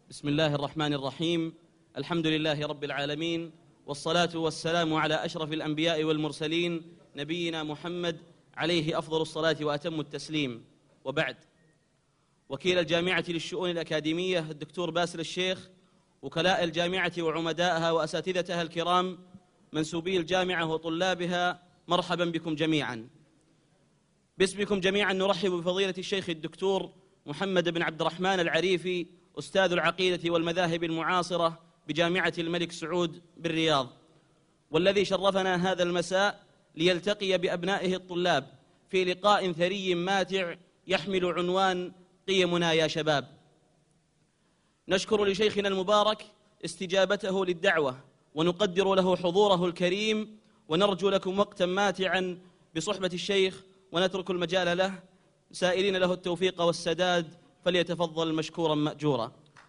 بسم الله الرحمن الرحيم. الحمد لله رب العالمين، والصلاة والسلام على أشرف الأنبياء والمرسلين نبينا محمد عليه أفضل الصلاة وأتم التسليم. وبعد، وكيل الجامعة للشؤون الأكاديمية الدكتور باسل الشيخ، وكلاء الجامعة وعمدائها وأساتذتها الكرام، منسوبي الجامعة وطلابها، مرحبا بكم جميعا. باسمكم جميعا نرحب بفضيلة الشيخ الدكتور محمد بن عبد الرحمن العريفي، أستاذ العقيدة والمذاهب المعاصرة بجامعة الملك سعود بالرياض، والذي شرفنا هذا المساء ليلتقي بأبنائه الطلاب في لقاء ثري ماتع يحمل عنوان قيمنا يا شباب. نشكر لشيخنا المبارك استجابته للدعوة، ونقدر له حضوره الكريم، ونرجو لكم وقتا ماتعا بصحبة الشيخ، ونترك المجال له سائلين له التوفيق والسداد، فليتفضل مشكورا مأجورا.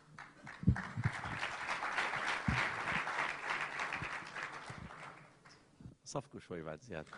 صفقوا شوي بعد زيادة.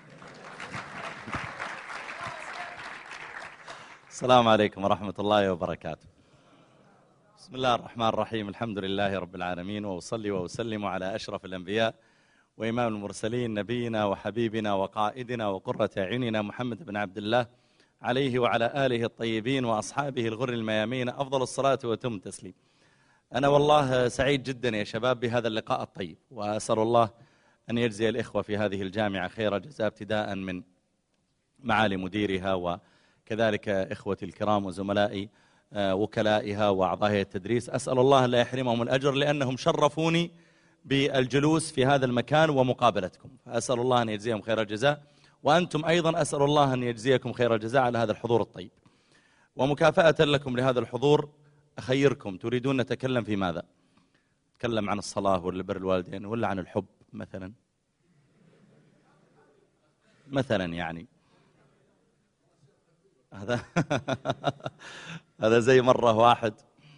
السلام عليكم ورحمة الله وبركاته. بسم الله الرحمن الرحيم. الحمد لله رب العالمين، وأصلي وأسلم على أشرف الأنبياء وإمام المرسلين، نبينا وحبيبنا وقائدنا وقرة أعيننا محمد بن عبد الله، عليه وعلى آله الطيبين وأصحابه الغر الميامين أفضل الصلاة وتم التسليم. أنا والله سعيد جدا يا شباب بهذا اللقاء الطيب، وأسأل الله أن يجزي الإخوة في هذه الجامعة خير جزاء، ابتداء من معالي مديرها، وكذلك إخوتي الكرام وزملائي وكلائها وأعضاء التدريس. أسأل الله لا يحرمهم الأجر، لأنهم شرفوني بالجلوس في هذا المكان ومقابلتكم، فأسأل الله أن يجزيهم خير الجزاء، وأنتم أيضا أسأل الله أن يجزيكم خير الجزاء على هذا الحضور الطيب. ومكافأة لكم لهذا الحضور أخيركم، تريدون نتكلم في ماذا؟ نتكلم عن الصلاة ولا بر الوالدين ولا عن الحب مثلا يعني هذا هذا زي مرة واحد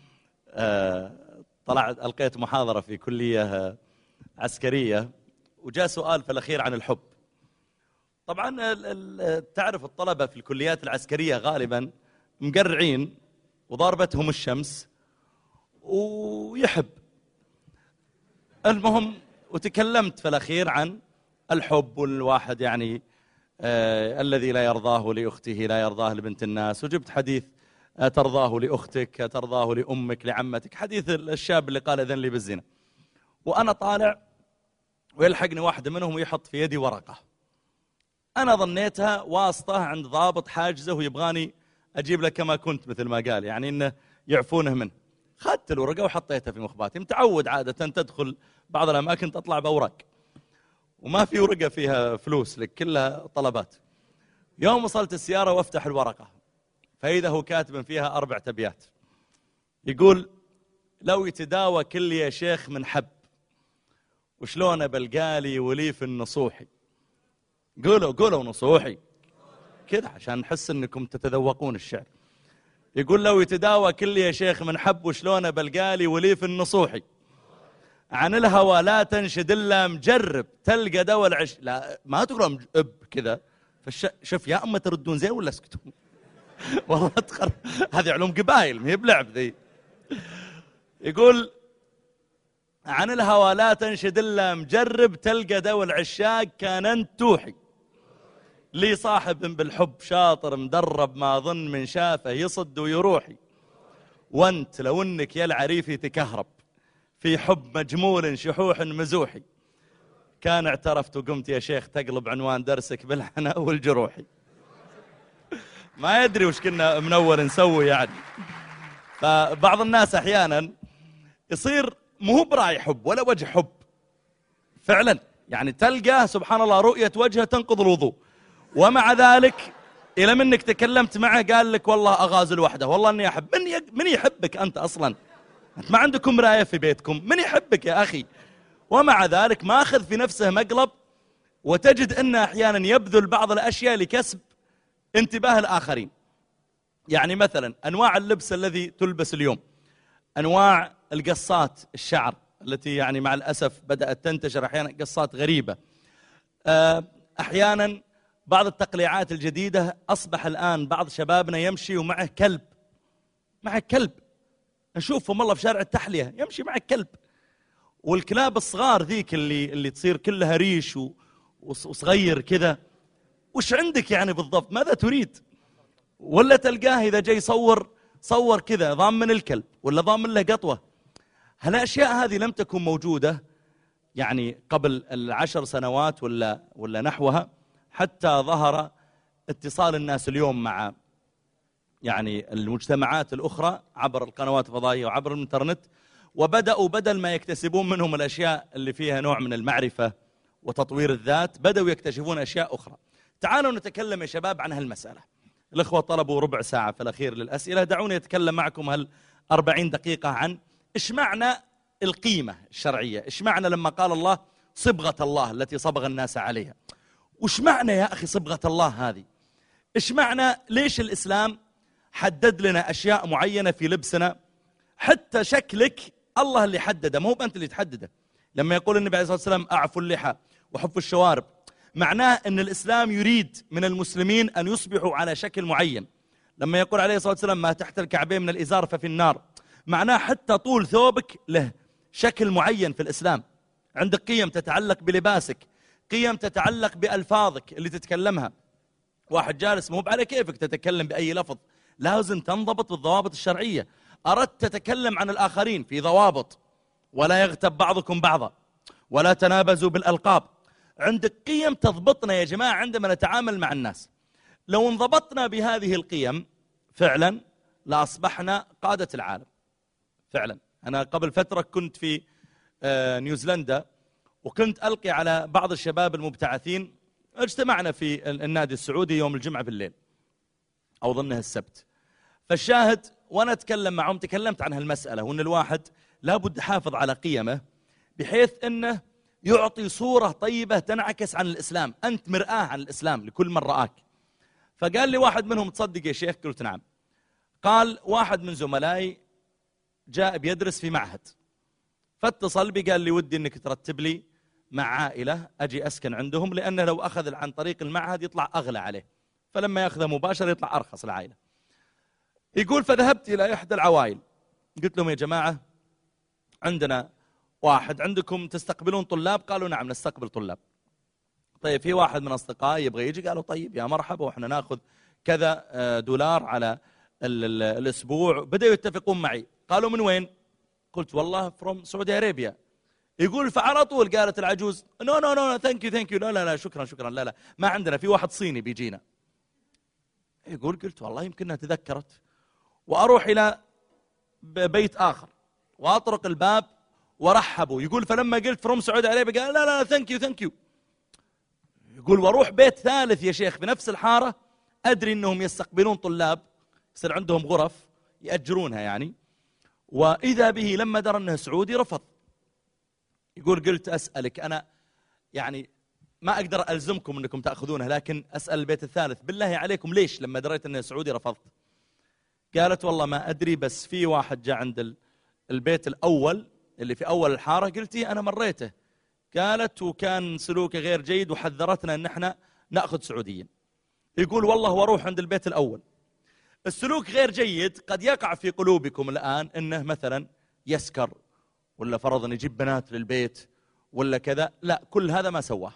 ألقيت محاضرة في كلية عسكرية، وجاء سؤال في الأخير عن الحب. طبعا تعرف الطلبة في الكليات العسكرية غالبا مقرعين وضاربتهم الشمس ويحب. المهم، وتكلمت في الأخير عن الحب، والواحد يعني الذي لا يرضاه لأخته لا يرضاه لبنت الناس، وجبت حديث ترضاه لأختك ترضاه لأمك لعمتك، حديث الشاب اللي قال إذن لي بالزنا. وأنا طالع ويلحقني واحد منهم ويحط في يدي ورقة، أنا ظنيتها واسطة عند ضابط حاجزه ويبغاني أجيب لك كما كنت، مثل ما قال، يعني إنه يعفونه منه. خدت الورقة وحطيتها في مخباتي. متعود عادة تدخل بعض الأماكن تطلع بأوراق، وما في ورقة فيها فلوس لك، كلها طلبات. يوم وصلت السيارة وافتح الورقة، فإذا هو كاتب فيها 4 أبيات، يقول: لو يتداوى كل يا شيخ من حب، وشلون بلقالي وليف النصوحي. قولوا نصوحي كذا عشان نحس انكم تتذوقون الشعر. يقول: لو يتداوى كل يا شيخ من حب، وشلون بلقالي وليف النصوحي. عن الهوى لا تنشد الا مجرب، تلقى دوا العش. لا، ما تقولوا كذا. شوف يا اما تردون زين ولا اسكتوا. والله هذه علوم قبائل، ما هي بلعب ذي. يقول: عن الهوى لا تنشد الا مجرب، تلقى دوا العشاق كان انت توحي. لي صاحب بالحب شاطر مدرب، ما ظن من شافه يصد ويروحي. وانت لو انك يا العريفي تكهرب، في حب مجمول شحوح مزوحي، كان اعترفت وقمت يا شيخ تقلب عنوان درسك بالحناء والجروحي. ما يدري وش كنا من أول نسوي يعني. فبعض الناس أحيانا يصير مو براعي حب ولا وجه حب فعلا، يعني تلقى سبحان الله رؤية وجهه تنقض الوضوء، ومع ذلك إلى منك تكلمت معه قال لك والله أغازل وحده، والله أني أحب. من يحبك أنت أصلا؟ أنت ما عندكم مراية في بيتكم، من يحبك يا أخي؟ ومع ذلك ما أخذ في نفسه مقلب، وتجد أنه أحيانا يبذل بعض الأشياء لكسب انتباه الآخرين. يعني مثلا أنواع اللبس الذي تلبس اليوم، أنواع القصات الشعر التي يعني مع الأسف بدأت تنتشر أحيانا قصات غريبة. أحيانا بعض التقليعات الجديدة، أصبح الآن بعض شبابنا يمشي ومعه كلب. نشوفهم والله في شارع التحلية يمشي معك كلب، والكلاب الصغار ذيك اللي تصير كلها ريش وصغير كذا. وش عندك يعني بالضبط؟ ماذا تريد؟ ولا تلقاه إذا جاي صور كذا ضامن الكلب ولا ضامن له قطوة. هالأشياء هذه لم تكن موجودة يعني قبل 10 سنوات ولا نحوها، حتى ظهر اتصال الناس اليوم مع يعني المجتمعات الأخرى عبر القنوات الفضائية وعبر الإنترنت، وبدأوا بدل ما يكتسبون منهم الأشياء اللي فيها نوع من المعرفة وتطوير الذات، بدأوا يكتشفون أشياء أخرى. تعالوا نتكلم يا شباب عن هالمسألة. الأخوة طلبوا ربع ساعة في الأخير للأسئلة، دعوني أتكلم معكم 40 دقيقة عن إيش معنى القيمة الشرعية، إيش معنى لما قال الله صبغة الله التي صبغ الناس عليها. وإيش معنى يا أخي صبغة الله هذه؟ إيش معنى؟ ليش الإسلام حدد لنا أشياء معينة في لبسنا؟ حتى شكلك الله اللي حدده، مو أنت اللي تحدده. لما يقول النبي عليه الصلاة والسلام أعفوا اللحى وحفوا الشوارب، معناه أن الإسلام يريد من المسلمين أن يصبحوا على شكل معين. لما يقول عليه الصلاة والسلام ما تحت الكعبين من الإزار ففي النار، معناه حتى طول ثوبك له شكل معين في الإسلام. عندك قيم تتعلق بلباسك، قيم تتعلق بألفاظك اللي تتكلمها. واحد جالس مو على كيفك تتكلم بأي لفظ، لازم تنضبط بالضوابط الشرعية. أردت تتكلم عن الآخرين في ضوابط، ولا يغتب بعضكم بعضا، ولا تنابزوا بالألقاب. عندك قيم تضبطنا يا جماعة عندما نتعامل مع الناس. لو انضبطنا بهذه القيم فعلا لأصبحنا قادة العالم فعلا. أنا قبل فترة كنت في نيوزيلندا، وكنت ألقي على بعض الشباب المبتعثين. اجتمعنا في النادي السعودي يوم الجمعة بالليل أو ظنها السبت. فالشاهد وأنا أتكلم معهم تكلمت عن هالمسألة، وأن الواحد لابد يحافظ على قيمه بحيث أنه يعطي صورة طيبة تنعكس عن الإسلام. أنت مرآة عن الإسلام لكل من رآك. فقال لي واحد منهم تصدق يا شيخ؟ قلت نعم. قال واحد من زملائي جاء بيدرس في معهد، فاتصل بي قال لي ودي أنك ترتب لي مع عائلة أجي أسكن عندهم، لأنه لو أخذ عن طريق المعهد يطلع أغلى عليه، فلما يأخذه مباشر يطلع أرخص العائلة. يقول فذهبت إلى إحدى العوائل، قلت لهم يا جماعة عندنا واحد، عندكم تستقبلون طلاب؟ قالوا نعم نستقبل طلاب. طيب في واحد من أصدقائي يبغى يجي؟ قالوا طيب يا مرحبا، وإحنا نأخذ كذا دولار على الأسبوع. بدأوا يتفقون معي. قالوا من وين؟ قلت والله from سعودي أرابيا. يقول فعلى طول قالت العجوز نو ثانك يو لا شكرا لا ما عندنا، في واحد صيني بيجينا. يقول قلت والله يمكنها تذكرت، وأروح إلى بيت آخر وأطرق الباب ورحبوا. يقول فلما قلت فروم سعودي أرابيا قال لا ثانك يو. يقول واروح بيت ثالث يا شيخ بنفس الحارة، أدري أنهم يستقبلون طلاب، يصير عندهم غرف يأجرونها يعني، وإذا به لما درى أنه سعودي رفض. يقول قلت أسألك أنا يعني ما أقدر ألزمكم أنكم تأخذونها، لكن أسأل البيت الثالث بالله عليكم ليش لما دريت أنه سعودي رفضت؟ قالت والله ما أدري، بس في واحد جاء عند البيت الأول اللي في أول الحارة. قلت أنا مريته. قالت وكان سلوكه غير جيد وحذرتنا أن احنا نأخذ سعوديين. يقول والله واروح عند البيت الأول. السلوك غير جيد قد يقع في قلوبكم الآن أنه مثلا يسكر، ولا فرضا يجيب بنات للبيت ولا كذا. لا، كل هذا ما سواه.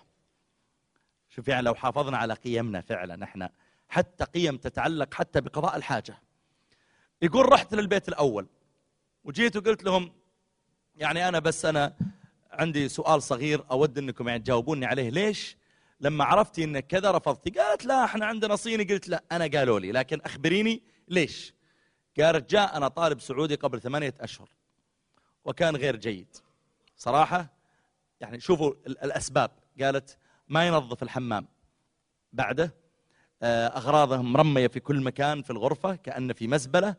شوف يعني لو حافظنا على قيمنا فعلا احنا، حتى قيم تتعلق حتى بقضاء الحاجة. يقول رحت للبيت الأول وجيت وقلت لهم يعني أنا عندي سؤال صغير أود أنكم يعني تجاوبوني عليه، ليش لما عرفتي أنك كذا رفضتي؟ قالت لا احنا عندنا صيني. قلت لا أنا قالوا لي، لكن أخبريني ليش. قالت جاء أنا طالب سعودي قبل 8 أشهر وكان غير جيد صراحة. يعني شوفوا الأسباب. قالت ما ينظف الحمام بعده، أغراضه مرمية في كل مكان في الغرفة كأن في مزبلة.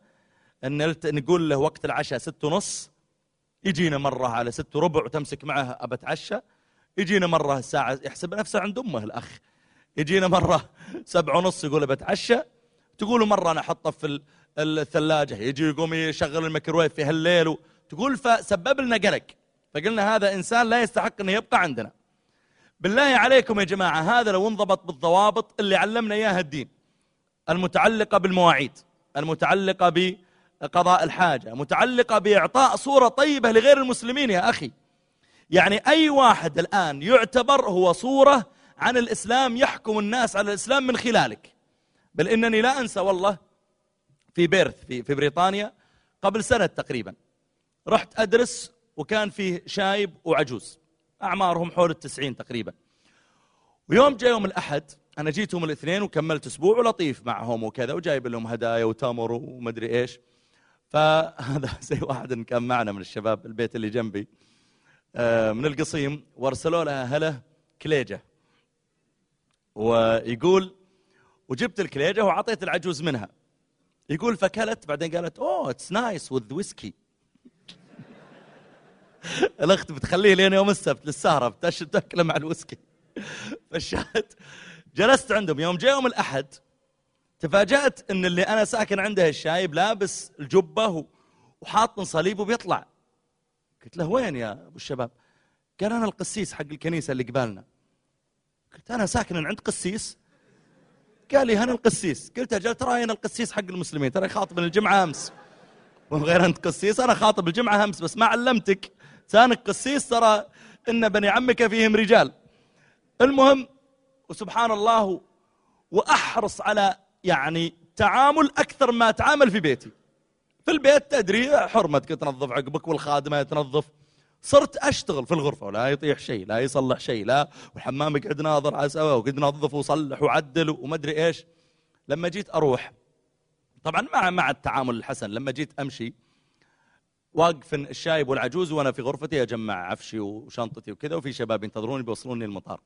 نقول له وقت العشاء 6:30، يجينا مرة على 6:15 وتمسك معه أبتعشى. يجينا مرة الساعة يحسب نفسه عند أمه الأخ، يجينا مرة 7:30 يقول بتعشى. تقول مرة أنا أحطه في الثلاجة، يجي يقوم يشغل الميكروويف في هالليل. تقول فسبب لنا قلق، فقلنا هذا إنسان لا يستحق أن يبقى عندنا. بالله عليكم يا جماعة هذا لو انضبط بالضوابط اللي علمنا إياها الدين، المتعلقة بالمواعيد، المتعلقة بقضاء الحاجة، متعلقة بإعطاء صورة طيبة لغير المسلمين يا أخي. يعني أي واحد الآن يعتبر هو صورة عن الإسلام، يحكم الناس على الإسلام من خلالك. بل إنني لا أنسى والله في بيرث في بريطانيا قبل سنة تقريبا، رحت أدرس وكان فيه شايب وعجوز أعمارهم حول 90 تقريبا. ويوم جاء يوم الأحد أنا جيتهم الاثنين وكملت أسبوع ولطيف معهم وكذا، وجايب لهم هدايا وتمر ومدري إيش. فهذا زي واحد كان معنا من الشباب البيت اللي جنبي من القصيم، وارسلوا لها هله كليجة، ويقول وجبت الكليجة وعطيت العجوز منها. يقول فكلت بعدين قالت اوه اتس نايس وذ ويسكي. الاخت بتخليه لين يوم السبت للسهرة بتاكله مع الويسكي. فالشاهد جلست عندهم، يوم جاء يوم الأحد تفاجأت ان اللي انا ساكن عنده الشايب لابس الجبة وحاط صليب وبيطلع. قلت له وين يا ابو الشباب؟ قال انا القسيس حق الكنيسة اللي قبالنا. قلت انا ساكن عند قسيس؟ قال لي هنا القسيس. قلت اجل ترى انا القسيس حق المسلمين، ترى خاطب الجمعة امس. من غير انت قسيس، انا خاطب الجمعة امس بس ما علمتك ثانك قسيس، ترى ان بني عمك فيهم رجال. المهم وسبحان الله، واحرص على يعني تعامل اكثر ما اتعامل في بيتي. في البيت تدري حرمتك تنظف عقبك والخادمة تنظف. صرت أشتغل في الغرفة ولا يطيح شيء، لا يصلح شيء، لا والحمام قعد ناظر على سوا وقعد نظف وصلح وعدل وما أدري إيش. لما جيت أروح طبعا مع التعامل الحسن، لما جيت أمشي واقف الشايب والعجوز وأنا في غرفتي أجمع عفشي وشنطتي وكذا، وفي شباب ينتظروني بيوصلوني المطار.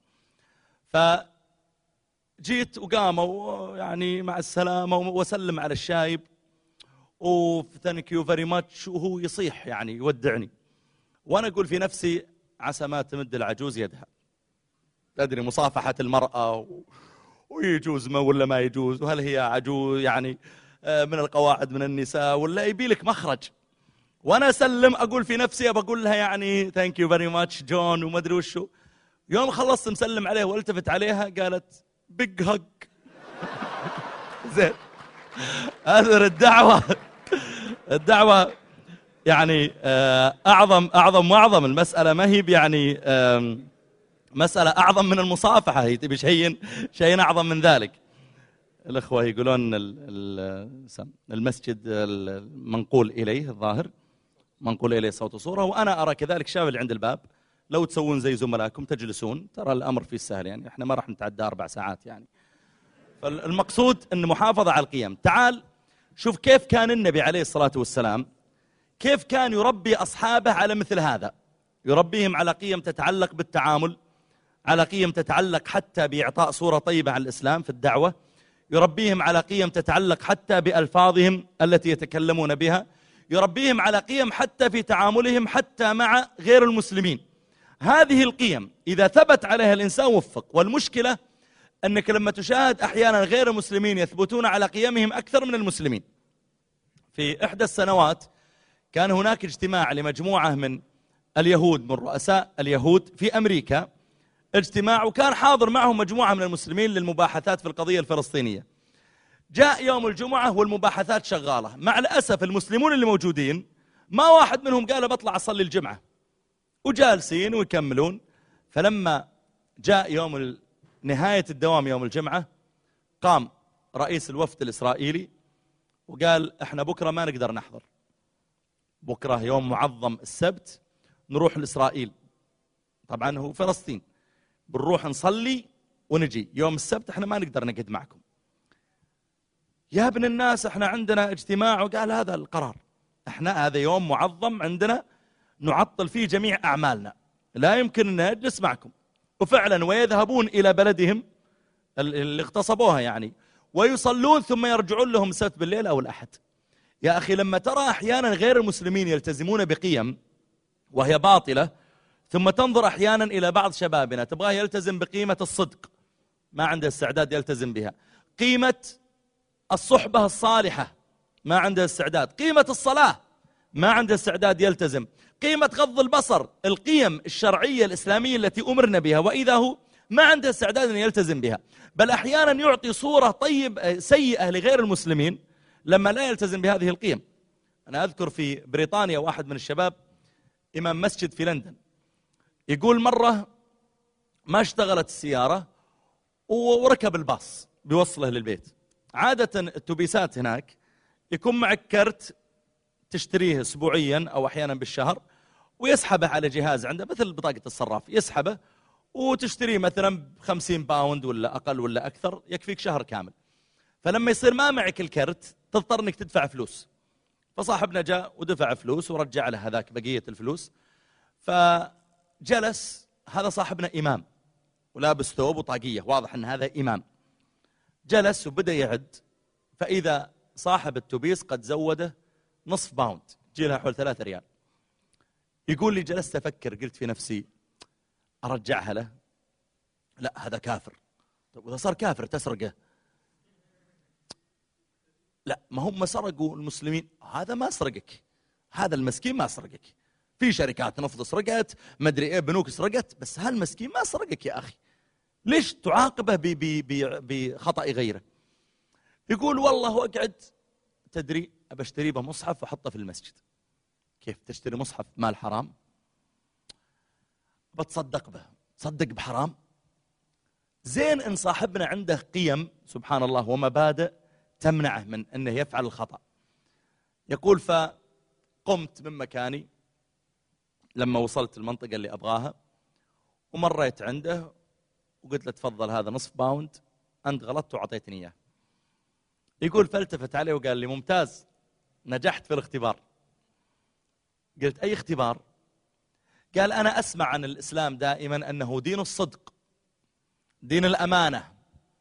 فجيت وقاموا يعني مع السلامة وسلم على الشايب وثانك يو فيري ماتش، وهو يصيح يعني يودعني. وأنا أقول في نفسي عسى ما تمد العجوز يدها. تدري مصافحة المرأة ويجوز ما ولا ما يجوز، وهل هي عجوز يعني من القواعد من النساء ولا يبي لك مخرج. وأنا أسلم أقول في نفسي بقول لها يعني ثانك يو فيري ماتش جون وما أدري وشو. يوم خلصت مسلم عليها والتفت عليها قالت بيج هج. زين هذا الدعوة يعني أعظم المسألة ما هي يعني مسألة أعظم من المصافحة، هي تبي شيء أعظم من ذلك. الأخوة يقولون المسجد المنقول إليه الظاهر منقول إليه صوت وصورة، وأنا أرى كذلك شاب اللي عند الباب لو تسوون زي زملائكم تجلسون، ترى الأمر فيه سهل، يعني إحنا ما راح نتعدى 4 ساعات يعني. فالمقصود أن محافظة على القيم. تعال شوف كيف كان النبي عليه الصلاة والسلام، كيف كان يربي أصحابه على مثل هذا، يربيهم على قيم تتعلق بالتعامل، على قيم تتعلق حتى بإعطاء صورة طيبة عن الإسلام في الدعوة، يربيهم على قيم تتعلق حتى بألفاظهم التي يتكلمون بها، يربيهم على قيم حتى في تعاملهم حتى مع غير المسلمين. هذه القيم إذا ثبت عليها الإنسان وفق. والمشكلة أنك لما تشاهد أحيانا غير المسلمين يثبتون على قيمهم أكثر من المسلمين. في إحدى السنوات كان هناك اجتماع لمجموعة من اليهود، من رؤساء اليهود في أمريكا، اجتماع وكان حاضر معهم مجموعة من المسلمين للمباحثات في القضية الفلسطينية. جاء يوم الجمعة والمباحثات شغالة، مع الأسف المسلمون اللي موجودين ما واحد منهم قال بطلع أصلي الجمعة، وجالسين ويكملون. فلما جاء يوم نهاية الدوام يوم الجمعة قام رئيس الوفد الإسرائيلي وقال احنا بكرة ما نقدر نحضر، بكرة يوم معظم السبت نروح لإسرائيل، طبعا هو فلسطين، بنروح نصلي ونجي، يوم السبت احنا ما نقدر نقعد معكم. يا ابن الناس احنا عندنا اجتماع، وقال هذا القرار، احنا هذا يوم معظم عندنا نعطل فيه جميع أعمالنا، لا يمكن أن نجلس معكم. وفعلا ويذهبون إلى بلدهم اللي اغتصبوها يعني، ويصلون ثم يرجعون لهم السبت بالليل أو الأحد. يا أخي لما ترى أحيانا غير المسلمين يلتزمون بقيم وهي باطلة، ثم تنظر أحيانا إلى بعض شبابنا تبغاه يلتزم بقيمة الصدق، ما عنده استعداد يلتزم بها، قيمة الصحبة الصالحة ما عنده استعداد، قيمة الصلاة ما عنده استعداد يلتزم، قيمة غض البصر، القيم الشرعية الإسلامية التي أمرنا بها، وإذا هو ما عنده استعداد أن يلتزم بها، بل أحيانا يعطي صورة سيئة لغير المسلمين لما لا يلتزم بهذه القيم. أنا أذكر في بريطانيا واحد من الشباب إمام مسجد في لندن، يقول مرة ما اشتغلت السيارة وركب الباص بيوصله للبيت. عادة التوبيسات هناك يكون معك كرت تشتريه أسبوعيا أو أحيانا بالشهر، ويسحبه على جهاز عنده مثل بطاقة الصراف، يسحبه وتشتريه مثلا ب50 باوند ولا أقل ولا أكثر، يكفيك شهر كامل. فلما يصير ما معك الكرت تضطر أنك تدفع فلوس. فصاحبنا جاء ودفع فلوس ورجع له هذاك بقية الفلوس. فجلس هذا صاحبنا إمام ولابس ثوب وطاقية، واضح أن هذا إمام. جلس وبدأ يعد، فإذا صاحب التوبيس قد زوده نصف باوند، جي لها حول 3 ريال. يقول لي جلست أفكر، قلت في نفسي أرجعها له؟ لا، هذا كافر. طيب وإذا صار كافر تسرقه؟ لا، ما هم سرقوا المسلمين، هذا ما سرقك، هذا المسكين ما سرقك. في شركات نفط سرقت، ما ادري ايه، بنوك سرقت، بس هالمسكين ما سرقك يا أخي، ليش تعاقبه بخطأ غيره؟ يقول والله وأقعد، تدري أبى اشتري به مصحف وحطه في المسجد. كيف تشتري مصحف مال حرام؟ بتصدق به، تصدق بحرام؟ زين إن صاحبنا عنده قيم سبحان الله ومبادئ تمنعه من أنه يفعل الخطأ. يقول فقمت من مكاني لما وصلت المنطقة اللي أبغاها، ومريت عنده وقلت له تفضل هذا نصف باوند، أنت غلطت وعطيتني إياه. يقول فالتفت عليه وقال لي ممتاز، نجحت في الاختبار. قلت أي اختبار؟ قال أنا أسمع عن الإسلام دائما أنه دين الصدق، دين الأمانة.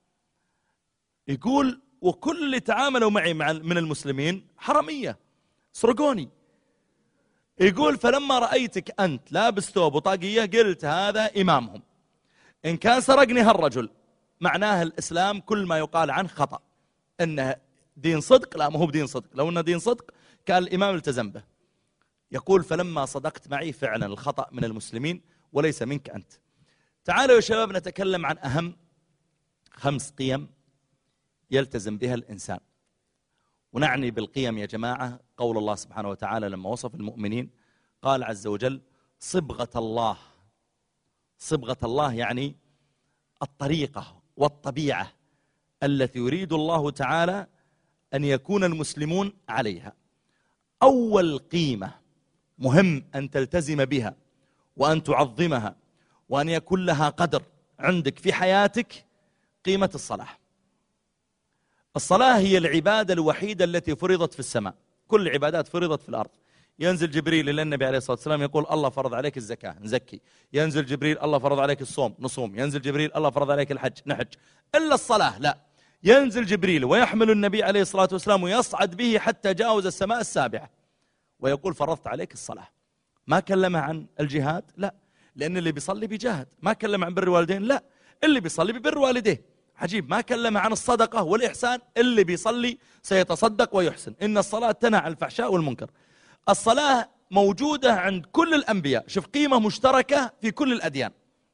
يقول وكل اللي تعاملوا معي من المسلمين حرامية، سرقوني. يقول فلما رأيتك أنت لابس ثوب وطاقية قلت هذا إمامهم، إن كان سرقني هالرجل معناه الإسلام كل ما يقال عنه خطأ، إنه دين صدق. لا، ما هو بدين صدق، لو إنه دين صدق كان الإمام التزم به. يقول فلما صدقت معي فعلا الخطأ من المسلمين وليس منك أنت. تعالوا يا شباب نتكلم عن أهم 5 قيم يلتزم بها الإنسان. ونعني بالقيم يا جماعة قول الله سبحانه وتعالى لما وصف المؤمنين، قال عز وجل صبغة الله. صبغة الله يعني الطريقة والطبيعة التي يريد الله تعالى أن يكون المسلمون عليها. أول قيمة مهم أن تلتزم بها وأن تعظمها وأن يكون لها قدر عندك في حياتك قيمة الصلاة. الصلاة هي العبادة الوحيدة التي فرضت في السماء، كل العبادات فرضت في الأرض. ينزل جبريل إلى النبي عليه الصلاة والسلام يقول الله فرض عليك الزكاة نزكي، ينزل جبريل الله فرض عليك الصوم نصوم، ينزل جبريل الله فرض عليك الحج نحج. إلا الصلاة لا، ينزل جبريل ويحمل النبي عليه الصلاة والسلام ويصعد به حتى جاوز السماء السابعة ويقول فرضت عليك الصلاة. ما كلمه عن الجهاد؟ لا، لأن اللي بيصلي بيجاهد. ما كلمه عن بر الوالدين؟ لا، اللي بيصلي ببر والديه. عجيب، ما كلمه عن الصدقة والإحسان؟ اللي بيصلي سيتصدق ويحسن. إن الصلاة تنهى عن الفحشاء والمنكر. الصلاة موجودة عند كل الأنبياء، شوف قيمة مشتركة في كل الأديان.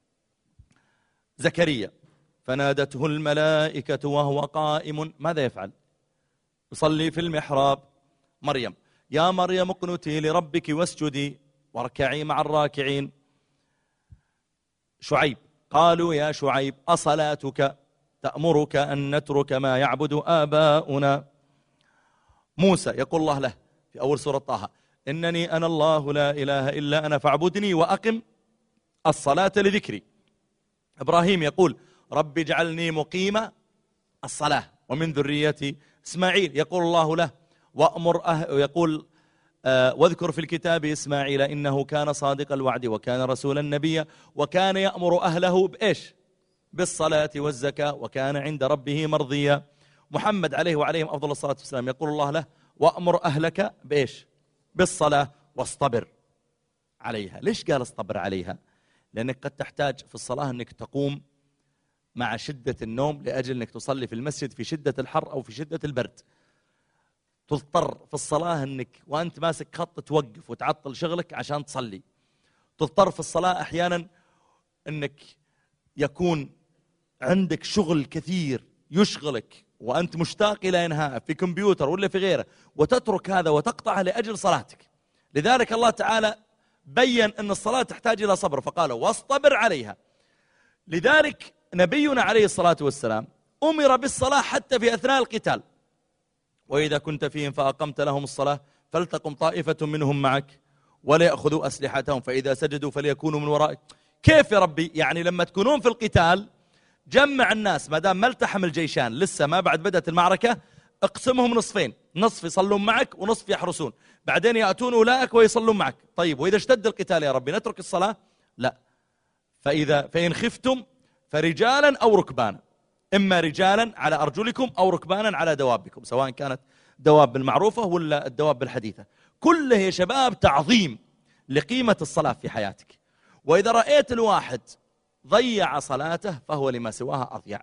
زكريا فنادته الملائكة وهو قائم، ماذا يفعل؟ يصلي في المحراب. مريم يا مريم اقنتي لربك واسجدي واركعي مع الراكعين. شعيب قالوا يا شعيب أصلاتك تأمرك أن نترك ما يعبد آباؤنا. موسى يقول الله له في أول سورة طه إنني أنا الله لا إله إلا أنا فاعبدني وأقم الصلاة لذكري. إبراهيم يقول رب اجعلني مقيم الصلاة ومن ذريتي. إسماعيل يقول الله له وأمر يقول واذكر في الكتاب إسماعيل إنه كان صادق الوعد وكان رسولا نبيا وكان يأمر أهله بإيش؟ بالصلاة والزكاة وكان عند ربه مرضيا. محمد عليه وعليهم أفضل الصلاة والسلام يقول الله له وأمر أهلك بإيش؟ بالصلاة واصطبر عليها. ليش قال اصطبر عليها؟ لأنك قد تحتاج في الصلاة أنك تقوم مع شدة النوم لأجل أنك تصلي في المسجد في شدة الحر أو في شدة البرد. تضطر في الصلاة أنك وأنت ماسك خط توقف وتعطل شغلك عشان تصلي. تضطر في الصلاة أحيانا أنك يكون عندك شغل كثير يشغلك وأنت مشتاق إلى إنهاء في كمبيوتر ولا في غيره، وتترك هذا وتقطعه لأجل صلاتك. لذلك الله تعالى بيّن أن الصلاة تحتاج إلى صبر، فقال واصطبر عليها. لذلك نبينا عليه الصلاة والسلام أمر بالصلاة حتى في أثناء القتال. وإذا كنت فيهم فأقمت لهم الصلاة فلتقم طائفة منهم معك وليأخذوا أسلحتهم فإذا سجدوا فليكونوا من ورائك. كيف يا ربي؟ يعني لما تكونون في القتال جمع الناس، ما دام ما التحم الجيشان لسه ما بعد بدأت المعركة، اقسمهم نصفين، نصف يصلون معك ونصف يحرسون، بعدين يأتون أولئك ويصلون معك. طيب وإذا اشتد القتال يا ربي نترك الصلاة؟ لا. فإن خفتم فرجالا أو ركبانا، إما رجالا على أرجلكم أو ركبانا على دوابكم، سواء كانت دواب المعروفة ولا الدواب الحديثة. كله يا شباب تعظيم لقيمة الصلاة في حياتك. وإذا رأيت الواحد ضيع صلاته فهو لما سواها أضيع.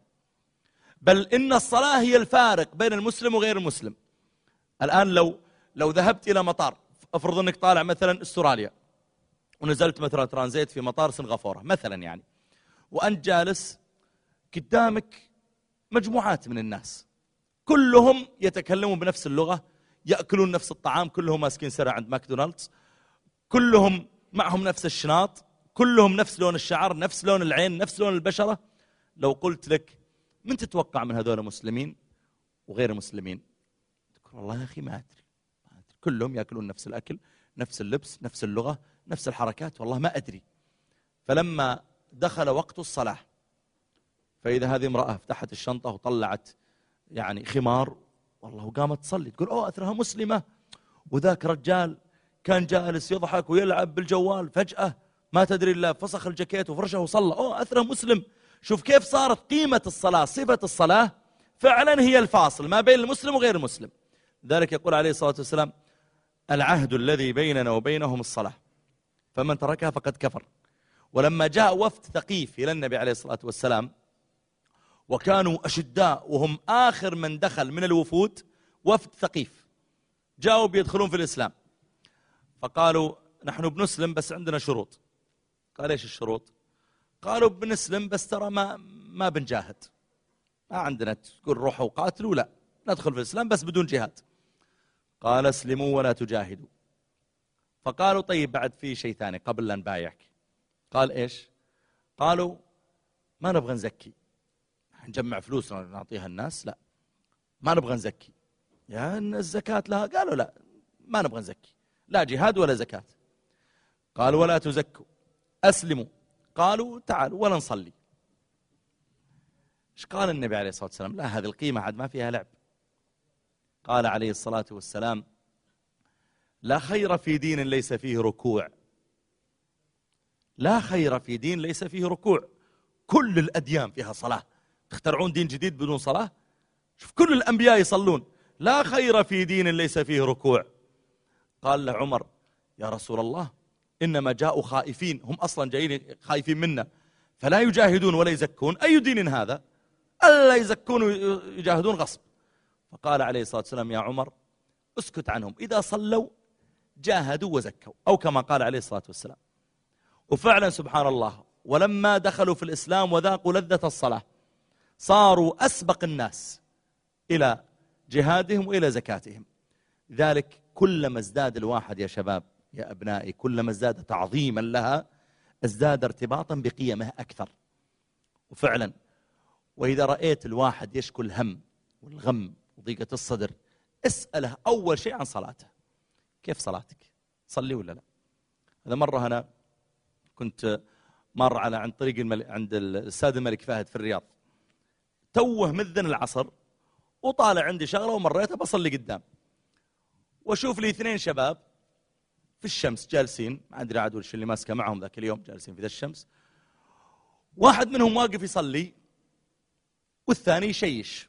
بل إن الصلاة هي الفارق بين المسلم وغير المسلم. الآن لو ذهبت إلى مطار، افرض أنك طالع مثلا استراليا ونزلت مثلا ترانزيت في مطار سنغافورة مثلا يعني، وأنت جالس قدامك مجموعات من الناس كلهم يتكلمون بنفس اللغة، يأكلون نفس الطعام، كلهم ماسكين سرعة عند ماكدونالدز، كلهم معهم نفس الشناط، كلهم نفس لون الشعر، نفس لون العين، نفس لون البشرة. لو قلت لك من تتوقع من هذول مسلمين وغير مسلمين؟ تقول والله يا أخي ما أدري، كلهم يأكلون نفس الأكل، نفس اللبس، نفس اللغة، نفس الحركات، والله ما أدري. فلما دخل وقت الصلاة فإذا هذه امرأة فتحت الشنطة وطلعت يعني خمار والله وقامت تصلي، تقول أوه أثرها مسلمة. وذاك رجال كان جالس يضحك ويلعب بالجوال، فجأة ما تدري إلا فسخ الجاكيت وفرشه وصلى، أوه أثره مسلم. شوف كيف صارت قيمة الصلاة، صفة الصلاة فعلا هي الفاصل ما بين المسلم وغير المسلم. ذلك يقول عليه الصلاة والسلام العهد الذي بيننا وبينهم الصلاة فمن تركها فقد كفر. ولما جاء وفد ثقيف إلى النبي عليه الصلاة والسلام وكانوا أشداء وهم آخر من دخل من الوفود، وفد ثقيف جاءوا بيدخلون في الإسلام، فقالوا نحن بنسلم بس عندنا شروط. قال ايش الشروط؟ قالوا بنسلم بس ترى ما بنجاهد، ما عندنا تقول روحوا وقاتلوا، لا ندخل في الإسلام بس بدون جهاد. قال اسلموا ولا تجاهدوا. فقالوا طيب بعد في شيء ثاني قبل لا نبايعك. قال ايش؟ قالوا ما نبغى نزكي، نجمع فلوس نعطيها الناس، لا ما نبغى نزكي. يعني الزكاة لها؟ قالوا لا ما نبغى نزكي، لا جهاد ولا زكاة. قالوا ولا تزكوا، أسلموا. قالوا تعالوا ولا نصلي. ايش قال النبي عليه الصلاة والسلام؟ لا هذه القيمة عاد ما فيها لعب. قال عليه الصلاة والسلام لا خير في دين ليس فيه ركوع. لا خير في دين ليس فيه ركوع. كل الأديان فيها صلاة، تخترعون دين جديد بدون صلاة؟ شوف كل الأنبياء يصلون. لا خير في دين ليس فيه ركوع. قال له عمر يا رسول الله إنما جاءوا خائفين، هم أصلا جايين خائفين منا، فلا يجاهدون ولا يزكون، أي دين هذا؟ ألا يزكون ويجاهدون غصب. فقال عليه الصلاة والسلام يا عمر اسكت عنهم، إذا صلوا جاهدوا وزكوا، أو كما قال عليه الصلاة والسلام. وفعلا سبحان الله ولما دخلوا في الإسلام وذاقوا لذة الصلاة صاروا أسبق الناس إلى جهادهم وإلى زكاتهم. ذلك كلما ازداد الواحد يا شباب يا أبنائي، كلما ازداد تعظيما لها ازداد ارتباطا بقيمه أكثر. وفعلا وإذا رأيت الواحد يشكو الهم والغم وضيقة الصدر اسأله أول شيء عن صلاته، كيف صلاتك؟ صلي ولا لا؟ هذا مرة أنا كنت مر على عند طريق عند السيد الملك فهد في الرياض، توه مذن العصر وطالع عندي شغلة ومريتها بصلي قدام، واشوف لي اثنين شباب في الشمس جالسين، ما ادري عاد وش اللي ماسكه معهم ذاك اليوم، جالسين في ذا الشمس، واحد منهم واقف يصلي والثاني يشيش.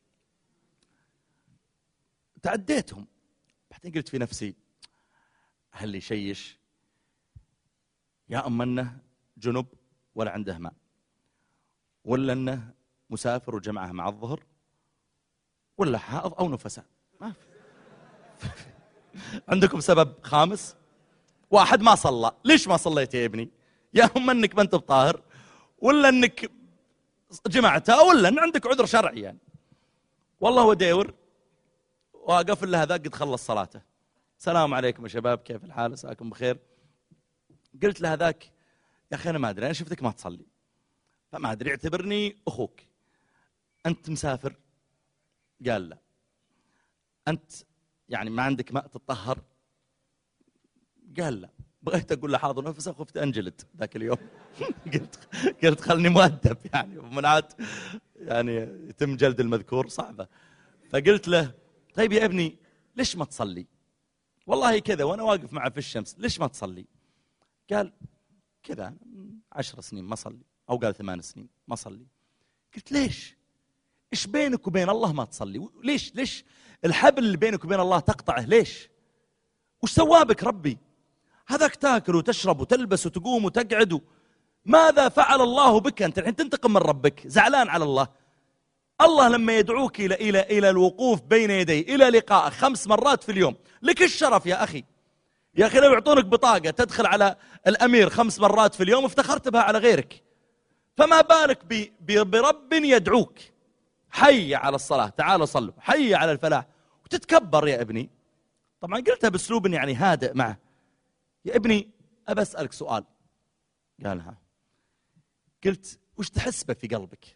تعديتهم بعدين قلت في نفسي هل يشيش يا أما أنه جنب ولا عنده ماء، ولا أنه مسافر وجمعه مع الظهر، ولا حائض أو نفساء، ما في. عندكم سبب خامس؟ واحد ما صلى. ليش ما صليت يا ابني؟ يا أما أنك ما أنت بطاهر، ولا أنك جمعتها، ولا أن عندك عذر شرعي يعني. والله هو داور وأقفل له هذاك قد خلص صلاته. السلام عليكم يا شباب، كيف الحال؟ مساكم بخير. قلت له هذاك يا أخي أنا ما أدري، أنا شفتك ما تصلي فما أدري، اعتبرني أخوك. أنت مسافر؟ قال لا. أنت يعني ما عندك ماء تطهر؟ قال لا. بغيت أقول له حاضر نفسه، خفت أنجلد ذاك اليوم. قلت خلني مؤدب يعني، ومنعت يعني يتم جلد المذكور صعبة. فقلت له طيب يا ابني ليش ما تصلي؟ والله كذا وأنا واقف معه في الشمس، ليش ما تصلي؟ قال كذا 10 سنين ما صلي، أو قال 8 سنين ما صلي. قلت ليش؟ إيش بينك وبين الله ما تصلي؟ ليش الحبل اللي بينك وبين الله تقطعه؟ ليش؟ وش سوابك ربي؟ هذاك تاكل وتشرب وتلبس وتقوم وتقعد. ماذا فعل الله بك أنت الحين تنتقم من ربك؟ زعلان على الله؟ الله لما يدعوك إلى الوقوف بين يديه، إلى لقائه 5 مرات في اليوم، لك الشرف يا أخي. يا أخي لو يعطونك بطاقة تدخل على الأمير 5 مرات في اليوم افتخرت بها على غيرك، فما بالك برب يدعوك حي على الصلاة، تعالوا صلوا، حي على الفلاح، وتتكبر يا ابني. طبعا قلتها بأسلوب يعني هادئ معه. يا ابني أبى أسألك سؤال. قال ها. قلت وش تحس به في قلبك؟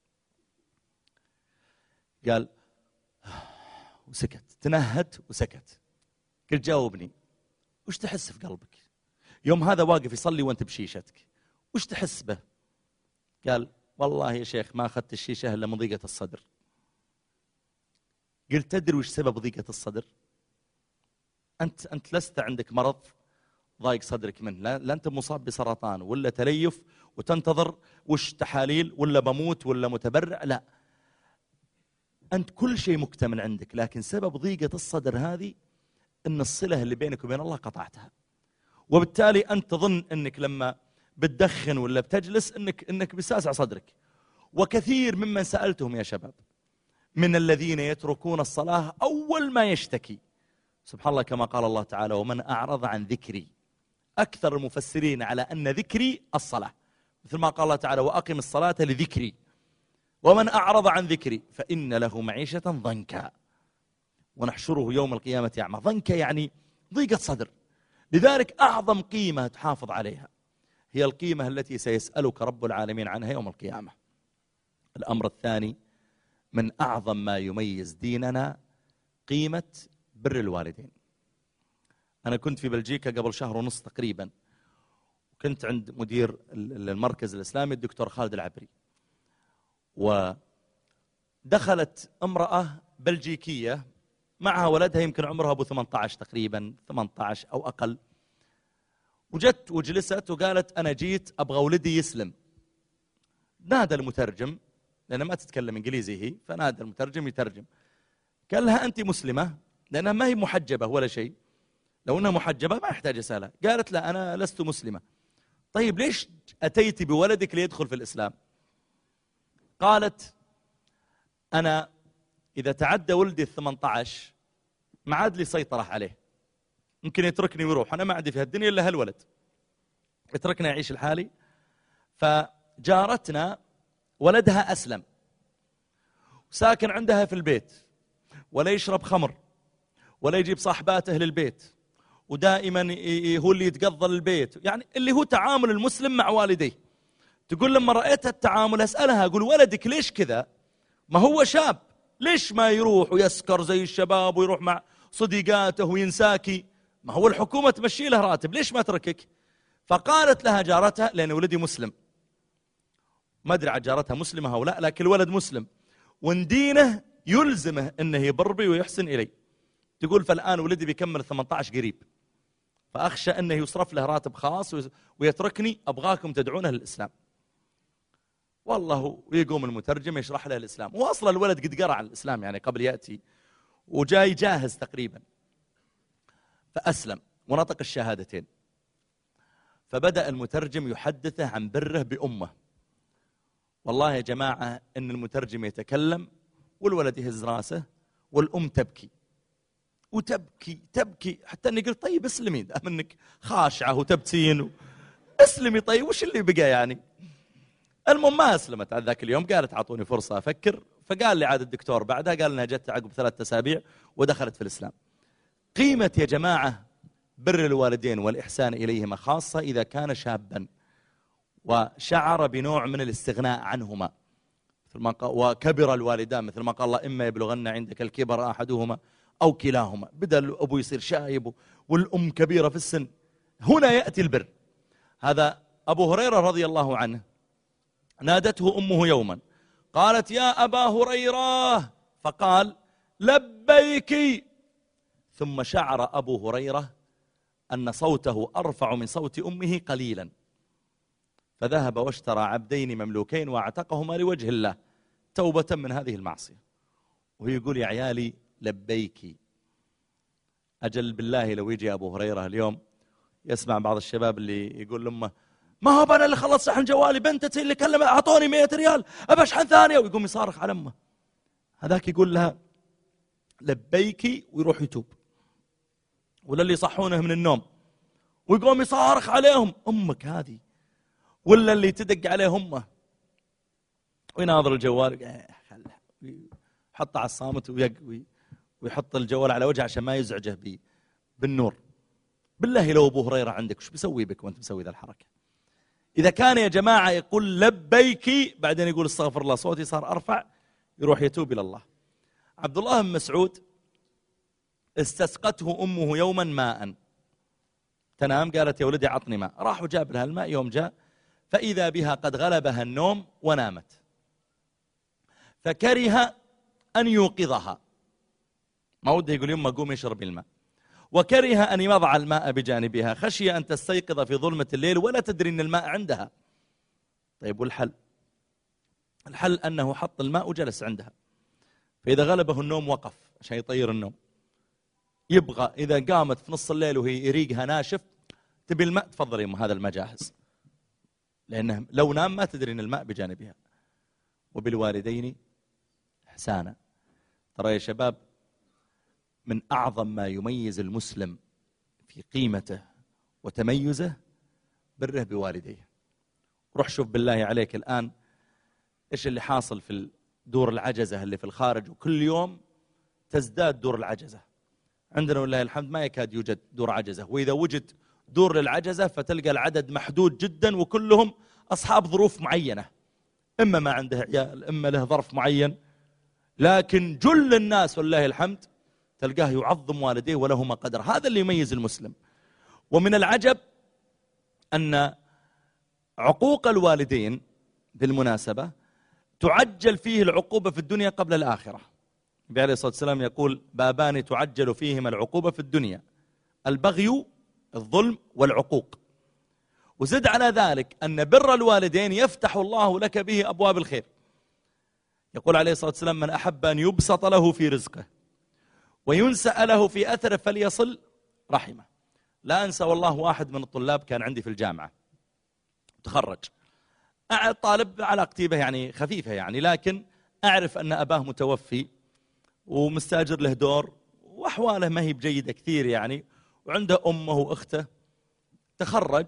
قال وسكت، تنهد وسكت. قلت جاوبني، وش تحس في قلبك يوم هذا واقف يصلي وانت بشيشتك؟ وش تحس به؟ قال والله يا شيخ ما أخذت الشيشة إلا من ضيقة الصدر. قلت تدري وش سبب ضيقة الصدر؟ أنت لست عندك مرض ضايق صدرك منه، لا أنت مصاب بسرطان ولا تليف وتنتظر وش تحاليل ولا بموت ولا متبرع، لا، أنت كل شيء مكتمل عندك، لكن سبب ضيقة الصدر هذه أن الصلة اللي بينك وبين الله قطعتها، وبالتالي أنت تظن أنك لما بتدخن ولا بتجلس أنك بيساسع صدرك. وكثير ممن سألتهم يا شباب من الذين يتركون الصلاة أول ما يشتكي، سبحان الله كما قال الله تعالى ومن أعرض عن ذكري. أكثر المفسرين على أن ذكري الصلاة، مثل ما قال الله تعالى وأقم الصلاة لذكري، ومن أعرض عن ذكري فإن له معيشة ضنكا ونحشره يوم القيامة أعمى. ضنكا يعني ضيقة صدر. لذلك أعظم قيمة تحافظ عليها هي القيمة التي سيسألك رب العالمين عنها يوم القيامة. الأمر الثاني من أعظم ما يميز ديننا قيمة بر الوالدين. أنا كنت في بلجيكا قبل 1.5 شهر تقريبا، وكنت عند مدير المركز الإسلامي الدكتور خالد العبري، ودخلت امرأة بلجيكية معها ولدها يمكن عمرها أبو 18 تقريبا، 18 أو أقل، وجت وجلست وقالت أنا جيت أبغى ولدي يسلم. نادى المترجم لأنها ما تتكلم إنجليزي هي، فنادى المترجم يترجم. قال لها أنت مسلمة؟ لأنها ما هي محجبة ولا شيء، لو أنها محجبة ما يحتاج أسألها. قالت لا أنا لست مسلمة. طيب ليش أتيت بولدك ليدخل في الإسلام؟ قالت أنا إذا تعدى ولدي 18 ما عاد لي سيطرة عليه، ممكن يتركني ويروح، أنا ما عندي في هالدنيا إلا هالولد، يتركني يعيش لحالي. فجارتنا ولدها أسلم ساكن عندها في البيت، ولا يشرب خمر ولا يجيب صاحباته للبيت، ودائما هو اللي يتقضى للبيت، يعني اللي هو تعامل المسلم مع والديه. تقول لما رأيت التعامل أسألها أقول ولدك ليش كذا؟ ما هو شاب، ليش ما يروح ويسكر زي الشباب ويروح مع صديقاته وينساكي؟ ما هو الحكومة تمشي له راتب، ليش ما تركك؟ فقالت لها جارتها لأن ولدي مسلم، ما أدري عن جارتها مسلمة أو لا، لكن الولد مسلم وان دينه يلزمه أنه يبر بي ويحسن إلي. تقول فالآن ولدي بيكمل 18 قريب، فأخشى أنه يصرف له راتب خاص ويتركني، أبغاكم تدعونه للإسلام. والله ويقوم المترجم يشرح له الإسلام، وأصلا الولد قد قرأ عن الإسلام يعني قبل يأتي، وجاي جاهز تقريبا، فأسلم ونطق الشهادتين. فبدأ المترجم يحدثه عن بره بأمه. والله يا جماعة إن المترجم يتكلم والولد يهز راسه والأم تبكي وتبكي حتى أني قلت طيب اسلمي دام أنك خاشعة وتبتين اسلمي، طيب وش اللي بقى يعني؟ المهم ما أسلمت على ذاك اليوم، قالت أعطوني فرصة أفكر. فقال لي عاد الدكتور بعدها، قال لنا جت عقب 3 أسابيع ودخلت في الإسلام. قيمة يا جماعة بر الوالدين والإحسان إليهما، خاصة إذا كان شابا وشعر بنوع من الاستغناء عنهما، مثل ما وكبر الوالدان، مثل ما قال الله إما يبلغن عندك الكبر أحدهما أو كلاهما. بدأ الأبو يصير شايب والأم كبيرة في السن، هنا يأتي البر. هذا أبو هريرة رضي الله عنه، نادته أمه يوما قالت يا أبا هريرة، فقال لبيك. ثم شعر أبو هريرة أن صوته أرفع من صوت أمه قليلا، فذهب واشترى عبدين مملوكين واعتقهما لوجه الله توبة من هذه المعصية. ويقول يا عيالي لبيك. أجل بالله لو يجي أبو هريرة اليوم يسمع بعض الشباب اللي يقول لأمه ما هو أنا اللي خلصت شحن جوالي، بنتتي اللي كلمت أعطوني 100 ريال أبى أشحن ثانية، ويقوم يصارخ على أمه. هذاك يقول لها لبيك ويروح يتوب. ولا اللي يصحونه من النوم ويقوم يصارخ عليهم أمك هذه. ولا اللي تدق عليه أمه ويناظر الجوال يحط على الصامت ويحط الجوال على وجهه عشان ما يزعجه بالنور. بالله لو أبو هريرة عندك وش بيسوي بك وانت مسوي ذا الحركة؟ إذا كان يا جماعة يقول لبيك بعدين يقول استغفر الله صوتي صار أرفع، يروح يتوب إلى الله. عبد الله بن مسعود استسقته أمه يوما ماء، تنام قالت يا ولدي عطني ماء، راح وجاب لها الماء. يوم جاء فإذا بها قد غلبها النوم ونامت، فكره أن يوقظها، ما وده يقول يما قوم يشرب الماء، وكره أن يضع الماء بجانبها خشية أن تستيقظ في ظلمة الليل ولا تدري أن الماء عندها. طيب والحل؟ الحل أنه حط الماء وجلس عندها، فإذا غلبه النوم وقف عشان يطير النوم. يبغى إذا قامت في نص الليل وهي يريقها ناشف تبي الماء، تفضل يما هذا الماء جاهز، لأنه لو نام ما تدري أن الماء بجانبها. وبالوالدين إحسانا. ترى يا شباب من أعظم ما يميز المسلم في قيمته وتميزه بره بوالديه. روح شوف بالله عليك الآن إيش اللي حاصل في دور العجزة اللي في الخارج، وكل يوم تزداد دور العجزة. عندنا والله الحمد ما يكاد يوجد دور عجزة، وإذا وجد دور للعجزة فتلقى العدد محدود جدا، وكلهم أصحاب ظروف معينة، إما ما عنده عيال إما له ظرف معين. لكن جل الناس والله الحمد تلقاه يعظم والديه ولهما قدر. هذا اللي يميز المسلم. ومن العجب أن عقوق الوالدين بالمناسبة تعجل فيه العقوبة في الدنيا قبل الآخرة. النبي عليه الصلاة والسلام يقول بابان تعجل فيهما العقوبة في الدنيا: البغي، الظلم، والعقوق. وزد على ذلك أن بر الوالدين يفتح الله لك به أبواب الخير. يقول عليه الصلاة والسلام من أحب أن يبسط له في رزقه وينسأ له في أثره فليصل رحمه. لا أنسى والله واحد من الطلاب كان عندي في الجامعة تخرج، طالب علاقتي به يعني خفيفة يعني، لكن أعرف أن أباه متوفي ومستاجر له دور وأحواله ما هي بجيدة كثير يعني، وعنده أمه وأخته. تخرج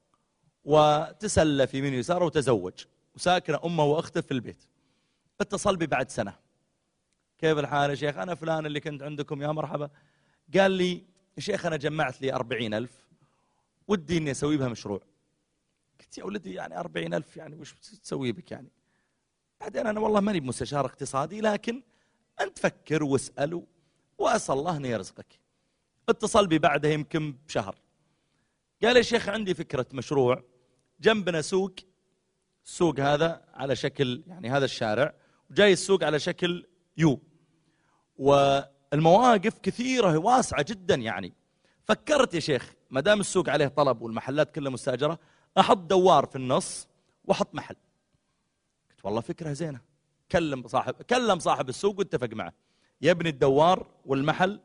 وتسلى في من يساره وتزوج، وساكنة أمه وأخته في البيت. اتصل بي بعد سنة: كيف الحال يا شيخ؟ أنا فلان اللي كنت عندكم، يا مرحبا. قال لي يا شيخ أنا جمعت لي 40,000 ودي إني أسوي بها مشروع. قلت يا ولدي يعني 40,000 يعني وش تسوي بك يعني؟ بعدين أنا والله ماني بمستشار اقتصادي، لكن أنت فكر واسأل وأسأل الله أن يرزقك. اتصل بي بعدها يمكن بشهر، قال يا شيخ عندي فكرة مشروع، جنبنا سوق، السوق هذا على شكل يعني هذا الشارع، وجاي السوق على شكل يو، والمواقف كثيرة واسعة جدا يعني. فكرت يا شيخ ما دام السوق عليه طلب والمحلات كلها مستاجرة، أحط دوار في النص وأحط محل. قلت والله فكرة زينة. كلم صاحب السوق واتفق معه يبني الدوار والمحل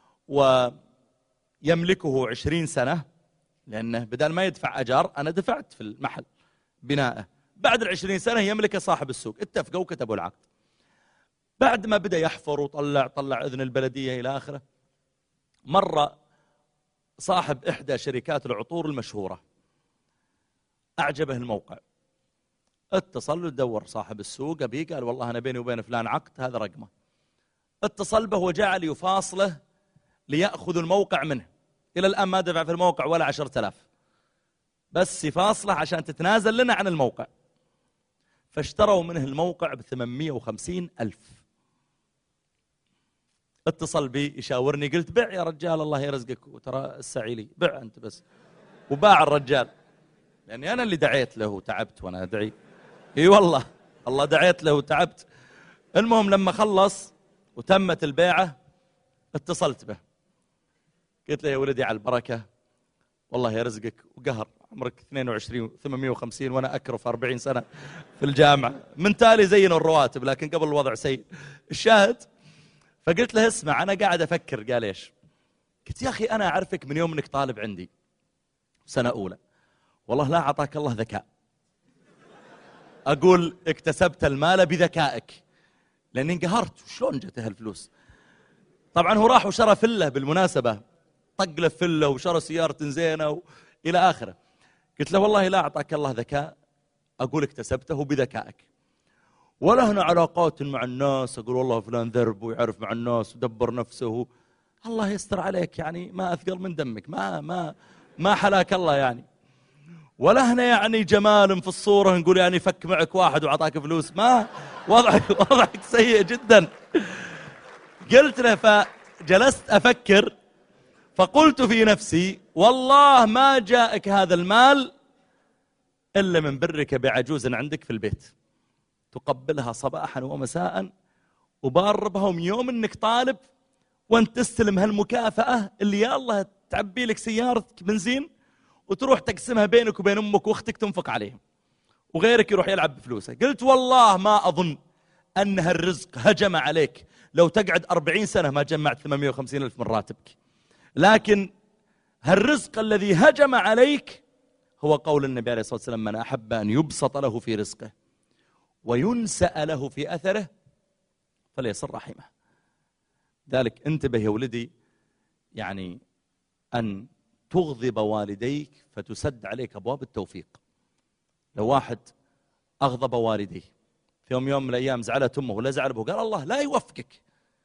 ويملكه 20 سنة، لأنه بدل ما يدفع أجار أنا دفعت في المحل بناءه، بعد 20 سنة يملكه صاحب السوق. اتفقوا وكتبوا العقد. بعد ما بدأ يحفر وطلع إذن البلدية إلى آخره، مرة صاحب إحدى شركات العطور المشهورة أعجبه الموقع، اتصل ودور صاحب السوق أبي، قال والله أنا بيني وبين فلان عقد، هذا رقمه. اتصل به وجعل يفاصله ليأخذ الموقع منه. إلى الآن ما دفع في الموقع ولا 10,000، بس يفاصله عشان تتنازل لنا عن الموقع. فاشتروا منه الموقع ب850,000. اتصل بي يشاورني، قلت بع يا رجال الله يرزقك، وترى السعيلي بع أنت بس. وباع الرجال، لأني أنا اللي دعيت له وتعبت وأنا أدعي. إي والله الله دعيت له وتعبت. المهم لما خلص وتمت البيعة اتصلت به، قلت له يا ولدي على البركة والله يرزقك، وقهر عمرك 22 850 وأنا أكرف 40 سنة في الجامعة، من تالي زينوا الرواتب لكن قبل الوضع سيء الشاهد. فقلت له اسمع أنا قاعد أفكر. قال إيش؟ قلت يا أخي أنا أعرفك من يوم أنك طالب عندي سنة أولى، والله لا أعطاك الله ذكاء. أقول اكتسبت المال بذكائك، لأني انقهرت شلون جت هالفلوس. طبعا هو راح وشرى فله بالمناسبة، طق له فله وشرى سيارة زينة إلى آخره. قلت له والله لا أعطاك الله ذكاء، أقول اكتسبته بذكائك. ولا هنا علاقات مع الناس، أقول والله فلان ذرب ويعرف مع الناس ودبر نفسه، الله يستر عليك يعني ما أثقل من دمك، ما حلاك الله يعني. ولا هنا يعني جمال في الصورة نقول يعني فك معك واحد وعطاك فلوس، ما وضعك سيء جدا. قلت له، فجلست أفكر فقلت في نفسي والله ما جاءك هذا المال إلا من برك بعجوز عندك في البيت تقبلها صباحا ومساء وباربها، ومن يوم انك طالب وانت تستلم هالمكافأة اللي يا الله تعبي لك سيارة بنزين وتروح تقسمها بينك وبين أمك وأختك تنفق عليهم، وغيرك يروح يلعب بفلوسه. قلت والله ما أظن أن هالرزق هجم عليك لو تقعد 40 سنة ما جمعت 850,000 من راتبك، لكن هالرزق الذي هجم عليك هو قول النبي عليه الصلاة والسلام: من أحب أن يبسط له في رزقه وينسأ له في أثره فليصل رحمه. ذلك انتبه يا ولدي، يعني أن تغضب والديك فتسد عليك أبواب التوفيق. لو واحد أغضب والديه في يوم من الأيام زعلت أمه ولا زعل أبوه، قال الله لا يوفقك،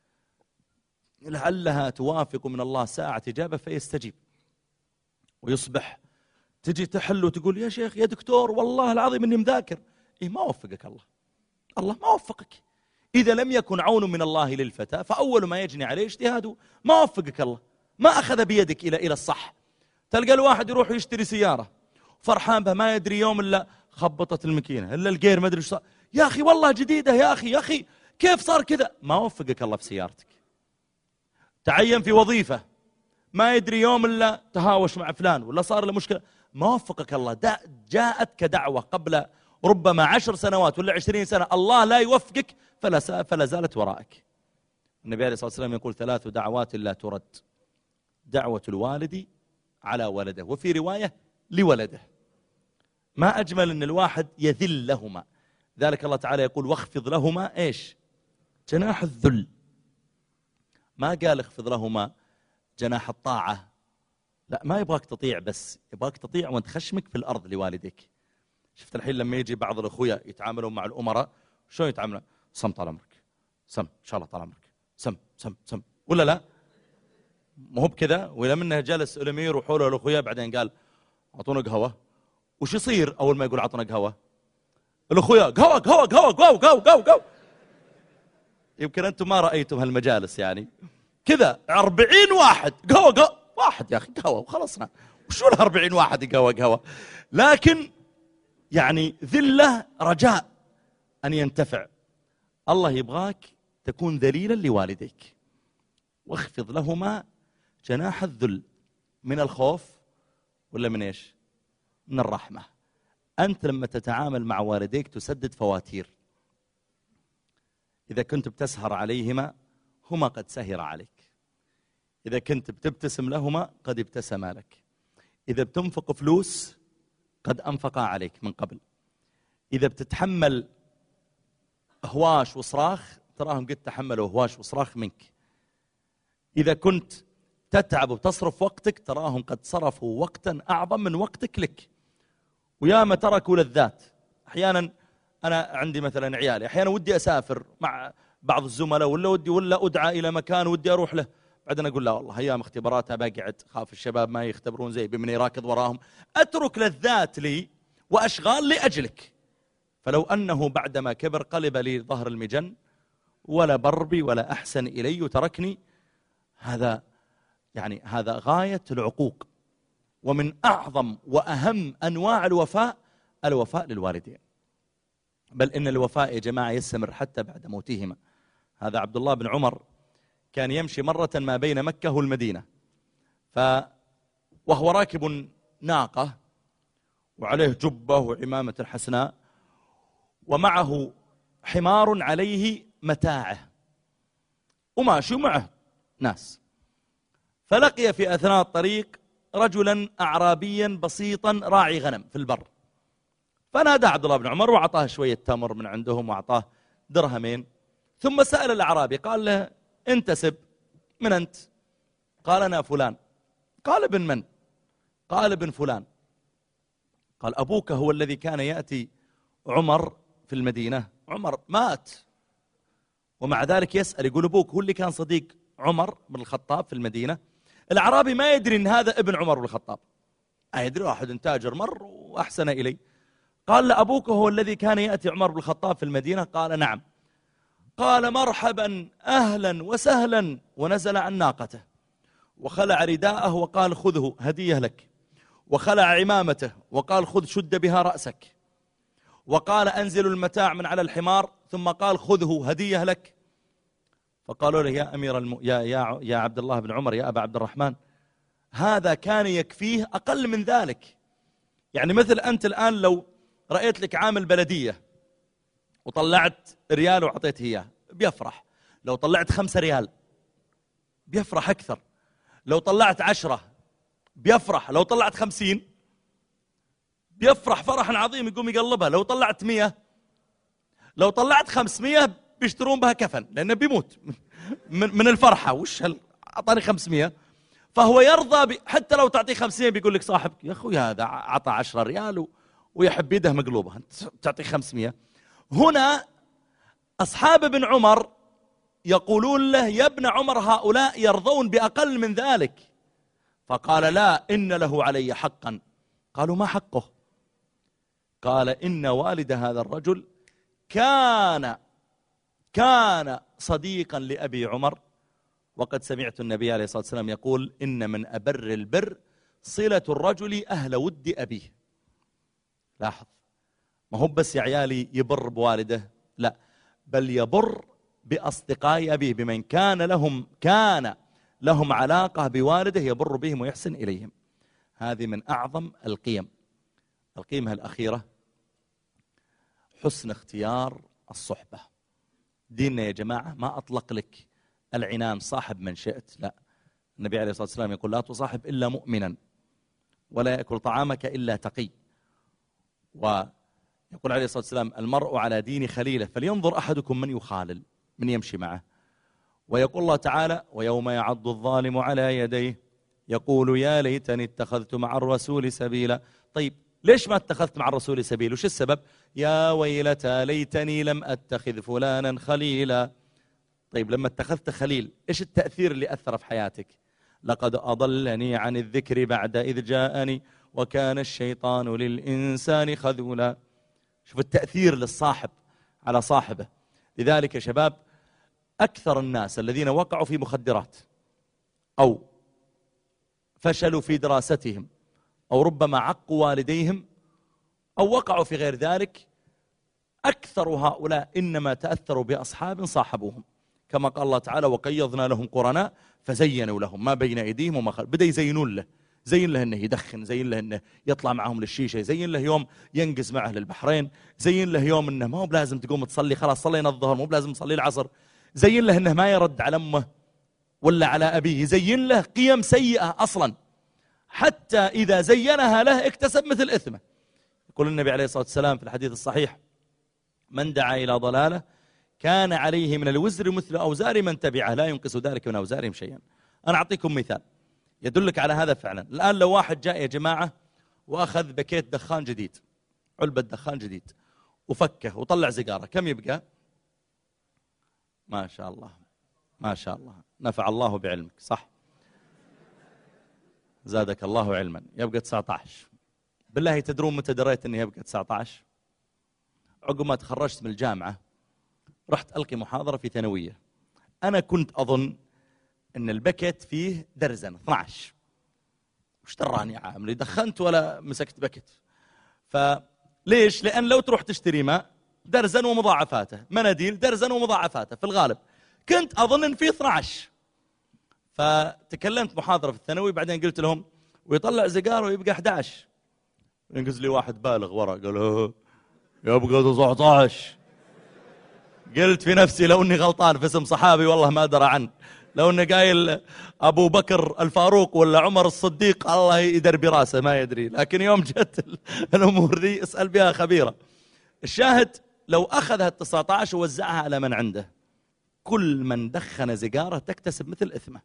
لعلها توافق من الله ساعة إجابة فيستجيب، ويصبح تجي تحل وتقول يا شيخ يا دكتور والله العظيم إني مذاكر. إيه ما وفقك الله ما وفقك. إذا لم يكن عون من الله للفتى فأول ما يجني عليه اجتهاده. ما وفقك الله، ما أخذ بيدك إلى الصح. تلقى الواحد يروح يشتري سيارة فرحان بها، ما يدري يوم إلا خبطت الماكينة إلا الجير ما أدري ايش صار، يا أخي والله جديدة يا أخي كيف صار كذا؟ ما وفقك الله في سيارتك. تعين في وظيفة ما يدري يوم إلا تهاوش مع فلان ولا صار له مشكلة، ما وفقك الله. جاءتك دعوة قبل ربما 10 سنوات ولا 20 سنة الله لا يوفقك فلا زالت وراءك. النبي عليه الصلاة والسلام يقول 3 دعوات لا ترد: دعوة الوالد على ولده، وفي رواية لولده. ما أجمل أن الواحد يذل لهما. ذلك الله تعالى يقول: واخفض لهما إيش؟ جناح الذل. ما قال اخفض لهما جناح الطاعة، لا، ما يبغاك تطيع، بس يبغاك تطيع وانت خشمك في الأرض لوالديك. شفت الحين لما يجي بعض الأخويا يتعاملون مع الأمراء شلون يتعاملون؟ سم طال عمرك، سم إن شاء الله طال عمرك، سم ولا لا؟ ما هو بكذا. وإلى منه جلس الأمير وحوله الأخويا بعدين قال أعطونا قهوة. وش يصير أول ما يقول أعطونا قهوة؟ الأخويا قهوة. يمكن أنتم ما رأيتم هالمجالس يعني كذا 40 واحد قهوة واحد، يا أخي قهوة وخلصنا، وشو 40 واحد قهوة. لكن يعني ذلة رجاء أن ينتفع. الله يبغاك تكون ذليلا لوالديك. واخفض لهما جناح الذل، من الخوف ولا من إيش؟ من الرحمة. أنت لما تتعامل مع والديك تسدد فواتير. إذا كنت بتسهر عليهما هما قد سهر عليك، إذا كنت بتبتسم لهما قد ابتسما لك، إذا بتنفق فلوس قد أنفقا عليك من قبل، إذا بتتحمل هواش وصراخ تراهم قد تحملوا هواش وصراخ منك، إذا كنت تتعب وتصرف وقتك تراهم قد صرفوا وقتا أعظم من وقتك لك. وياما تركوا لذات. أحيانا أنا عندي مثلا عيالي أحيانا ودي أسافر مع بعض الزملاء ولا أدعى إلى مكان ودي أروح له، بعدين أقول لا والله أيام اختباراتها بقعد، خاف الشباب ما يختبرون زي بمن راكض وراهم. أترك لذات لي وأشغال لأجلك. فلو أنه بعدما كبر قلب لي ظهر المجن ولا بربي ولا أحسن إلي وتركني، هذا غاية العقوق. ومن أعظم وأهم أنواع الوفاء للوالدين، بل إن الوفاء يا جماعة يستمر حتى بعد موتهما. هذا عبد الله بن عمر كان يمشي مرة ما بين مكة والمدينة، وهو راكب ناقة وعليه جبة وعمامة حسناء، ومعه حمار عليه متاعه، وماشي معه ناس. فلقي في أثناء الطريق رجلا أعرابيا بسيطا راعي غنم في البر، فنادى عبد الله بن عمر وأعطاه شوية تمر من عندهم وأعطاه درهمين. ثم سأل الأعرابي قال له انتسب، من أنت؟ قال أنا فلان. قال ابن من؟ قال ابن فلان. قال أبوك هو الذي كان يأتي عمر في المدينة؟ عمر مات ومع ذلك يسأل، يقول أبوك هو اللي كان صديق عمر بن الخطاب في المدينة. الأعرابي ما يدري أن هذا ابن عمر بن الخطاب، يدري واحد تاجر مر وأحسن إلي. قال لأبوك هو الذي كان يأتي عمر بن الخطاب في المدينة؟ قال نعم. قال مرحبا أهلا وسهلا، ونزل عن ناقته وخلع رداءه وقال خذه هدية لك، وخلع عمامته وقال خذ شد بها رأسك، وقال أنزل المتاع من على الحمار، ثم قال خذه هدية لك. فقالوا له يا أمير يا عبد الله بن عمر، يا أبا عبد الرحمن، هذا كان يكفيه أقل من ذلك. يعني مثل أنت الآن لو رأيت لك عامل بلدية وطلعت ريال وعطيته إياه بيفرح، لو طلعت 5 ريال بيفرح أكثر، لو طلعت 10 بيفرح، لو طلعت 50 بيفرح فرحا عظيم يقوم يقلبها، لو طلعت 100، لو طلعت 500 بيشترون بها كفن لأنه بيموت من الفرحة. وش أعطاني 500؟ فهو يرضى حتى لو تعطيه 50 بيقول لك صاحبك يا أخوي هذا عطى 10 ريال ويحب يده مقلوبة، أنت تعطيه 500. هنا أصحاب ابن عمر يقولون له يا ابن عمر هؤلاء يرضون بأقل من ذلك. فقال لا، إن له علي حقا. قالوا ما حقه؟ قال إن والد هذا الرجل كان صديقا لأبي عمر، وقد سمعت النبي عليه الصلاة والسلام يقول إن من أبر البر صلة الرجل أهل ود أبيه. لاحظ، ما هو بس يا عيالي يبر بوالده، لا، بل يبر بأصدقاء أبيه، بمن كان لهم علاقة بوالده يبر بهم ويحسن إليهم. هذه من أعظم القيم. القيمة الأخيرة حسن اختيار الصحبة. ديننا يا جماعة ما أطلق لك العنان صاحب من شئت، لا، النبي عليه الصلاة والسلام يقول لا تصاحب إلا مؤمنا، ولا يأكل طعامك إلا تقي. ويقول عليه الصلاة والسلام المرء على دين خليله فلينظر أحدكم من يخالل، من يمشي معه. ويقول الله تعالى ويوم يعض الظالم على يديه يقول يا ليتني اتخذت مع الرسول سبيلا. طيب ليش ما اتخذت مع الرسول سبيل؟ وش السبب؟ يا ويلتى ليتني لم أتخذ فلانا خليلا. طيب لما اتخذت خليل إيش التأثير اللي أثر في حياتك؟ لقد أضلني عن الذكر بعد إذ جاءني وكان الشيطان للإنسان خذولا. شوف التأثير للصاحب على صاحبه. لذلك يا شباب أكثر الناس الذين وقعوا في مخدرات أو فشلوا في دراستهم أو ربما عقوا والديهم أو وقعوا في غير ذلك، أكثر هؤلاء إنما تأثروا بأصحاب صاحبوهم، كما قال الله تعالى وقيضنا لهم قرناء فزينوا لهم ما بين أيديهم وما خلفهم. بدأ يزينون له، زين له أنه يدخن، زين له أنه يطلع معهم للشيشة، زين له يوم ينقز معه للبحرين، زين له يوم أنه ما هو بلازم تقوم تصلي، خلاص صلينا الظهر مو بلازم تصلي العصر، زين له أنه ما يرد على أمه ولا على أبيه، زين له قيم سيئة أصلا، حتى إذا زينها له اكتسب مثل إثمه. يقول النبي عليه الصلاة والسلام في الحديث الصحيح من دعا إلى ضلالة كان عليه من الوزر مثل أوزار من تبعه لا ينقص ذلك من أوزارهم شيئا. أنا أعطيكم مثال يدلك على هذا فعلا. الآن لو واحد جاء يا جماعة وأخذ باكيت دخان جديد، علبة دخان جديد، وفكه وطلع سيجارة، كم يبقى؟ ما شاء الله ما شاء الله، نفع الله بعلمك، صح، زادك الله علما، يبقى 19. بالله تدرون متى دريت أني يبقى 19؟ عقب ما تخرجت من الجامعة رحت ألقي محاضرة في ثانوية. أنا كنت أظن أن البكت فيه درزن 12. وش دراني عامل دخنت ولا مسكت بكت؟ فليش؟ لأن لو تروح تشتري ماء درزن ومضاعفاته، مناديل درزن ومضاعفاته في الغالب، كنت أظن أن فيه 12. فتكلمت محاضرة في الثانوي، بعدين قلت لهم ويطلع سيجاره ويبقى 11. ينقز لي واحد بالغ ورا قال يبقى 19. قلت في نفسي لو اني غلطان في اسم صحابي والله ما ادرى عنه، لو اني قايل ابو بكر الفاروق ولا عمر الصديق الله يدري براسه ما يدري، لكن يوم جت الامور ذي اسال بها خبيره. الشاهد لو اخذها 19 ووزعها على من عنده، كل من دخن سيجاره تكتسب مثل اثمه.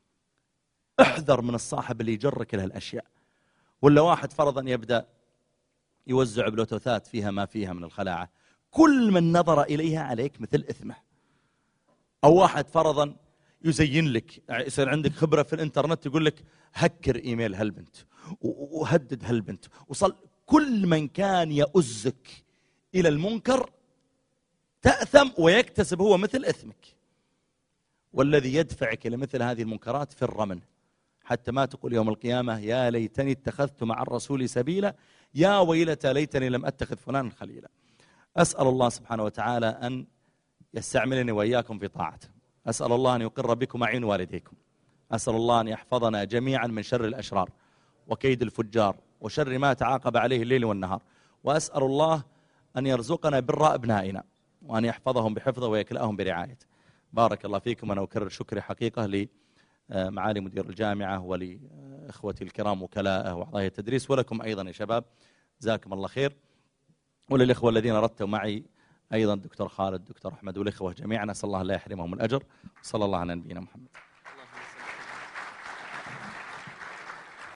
احذر من الصاحب اللي يجرك لهالاشياء. ولا واحد فرضا يبدا يوزع بلوتوثات فيها ما فيها من الخلاعه، كل من نظر إليها عليك مثل إثمه. أو واحد فرضا يزين لك، يصير عندك خبرة في الإنترنت، يقول لك هكر إيميل هالبنت وهدد هالبنت وصل. كل من كان يؤزك إلى المنكر تأثم ويكتسب هو مثل إثمك. والذي يدفعك إلى مثل هذه المنكرات في الرمن، حتى ما تقول يوم القيامة يا ليتني اتخذت مع الرسول سبيلا، يا ويلتى ليتني لم أتخذ فلانا خليلا. أسأل الله سبحانه وتعالى أن يستعملني وإياكم في طاعته. أسأل الله أن يقر بكم عين والديكم. أسأل الله أن يحفظنا جميعا من شر الأشرار وكيد الفجار وشر ما تعاقب عليه الليل والنهار. وأسأل الله أن يرزقنا بر أبنائنا وأن يحفظهم بحفظه ويكلأهم برعايته. بارك الله فيكم. أنا أكرر شكري حقيقة لمعالي مدير الجامعة ولإخوتي الكرام وكلاءه وأعضاء التدريس، ولكم أيضا يا شباب جزاكم الله خير، وللإخوة الذين ردوا معي أيضا الدكتور خالد، الدكتور أحمد، والإخوة جميعا، أسأل الله لا يحرمهم الأجر. صلى الله على نبينا محمد.